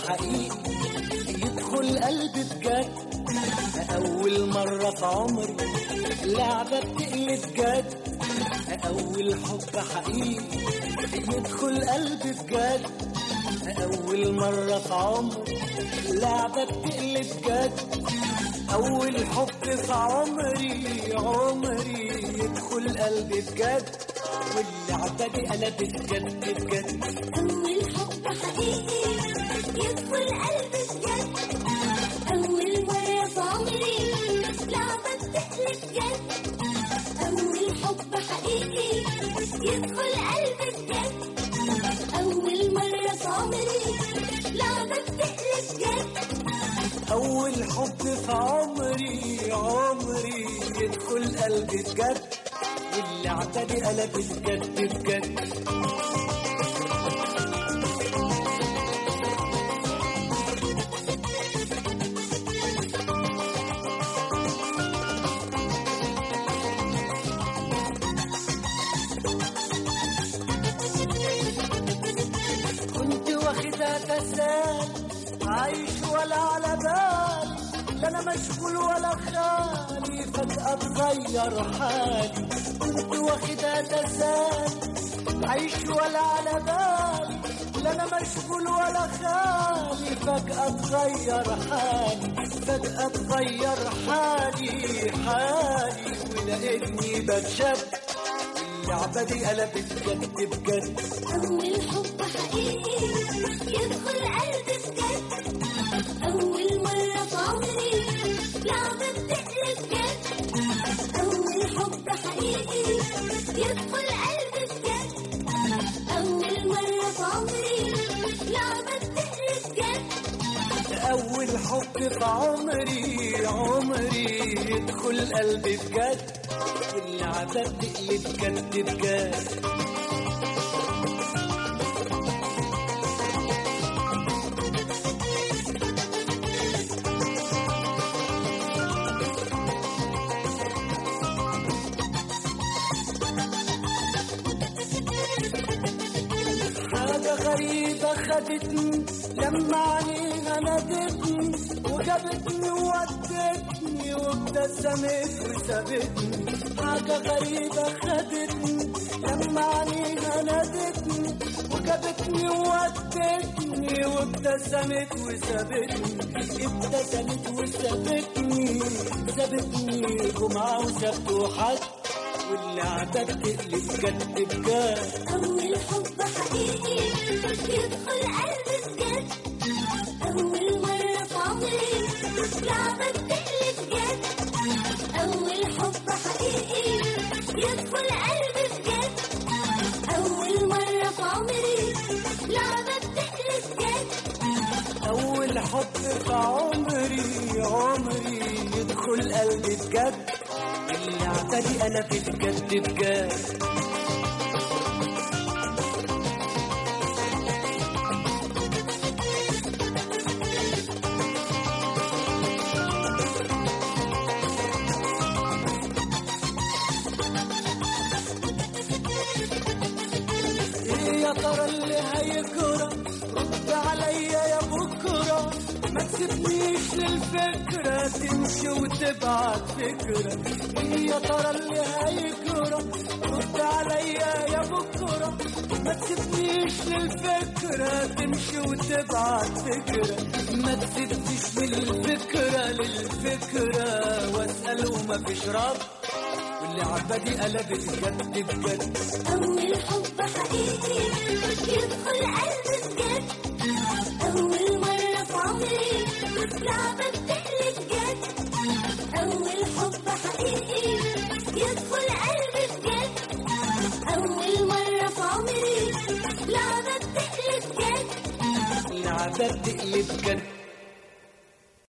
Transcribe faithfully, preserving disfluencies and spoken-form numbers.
حقيقي يدخل قلبي بجد. أول مرة في عمري لعبة بتقلب جد. أول حب حقيقي يدخل قلبي بجد. أول مرة في عمري لعبة بتقلب جد. أول حب في عمري عمري يدخل قلبي بجد. واللعبة دي قلبت جد بجد. أول حب حقيقي يدخل قلبي بجد. أول مرة في عمري لعبة بتقلب جد. أول حب حقيقي يدخل قلبي بجد. أول مرة في عمري لعبة بتقلب جد. أول حب في عمري عمري يدخل قلبي بجد. واللعبة دي قلبت جد بجد. كنت واخدها تسال عايش ولا على بالي. لا انا مشغول ولا خالي فجأة اتغير حالي. كنت واخدها تسال عايش ولا على بالي. لا انا مشغول ولا خالي فجأة اتغير حالي. فجأة اتغير حالي حالي ولقيتني بتشد. اللعبة دي قلبت جد بجد. أول حب حقيقي يدخل قلبي بجد. أول مرة في عمري لعبة بتقلب جد. أول حب حقيقي يدخل قلبي بجد. أول مرة في عمري لعبة بتقلب جد. أول حب في عمري عمري يدخل قلبي بجد. واللعبة بتقلب جد بجد. حاجة غريبة خدتني لما عينيها نادتني وجابتني وودتني وابتسمت وسابتني. حاجة غريبة خدتني لما عينيها نادتني وجابتني وودتني وابتسمت وسابتني. ابتسمت وسابتني سابتني جمعة وسبت وحد. واللعبة بتقلب جد بجد. أول حب حقيقي يدخل قلبي بجد. أول مرة في عمري لعبة بتقلب جد. أول حب حقيقي يدخل قلبي بجد. أول مرة في عمري لعبة بتقلب جد. أول حب في عمري عمري يدخل قلبي بجد. اللعبة دي قلبت جد بجد. ايه يا ترى اللي هيجرى؟ رد عليا يا بكرة. ما تسيبنيش للفكرة تمشي وتبعت فكرة. ايه يا ترى اللي هيجرى؟ رد عليا يا بكرة. ما تسيبنيش للفكرة تمشي وتبعت فكرة. ما تسيبنيش للفكرة للفكرة واسأل ومفيش رد. واللعبة دي قلبت جد بجد. أول حب حقيقي يدخل قلبي بجد. أول مرة في عمري لعبة بتقلب جد. أول حب حقيقي يدخل قلبي بجد. أول مرة في عمري لعبة بتقلب جد. لعبة بتقلب جد.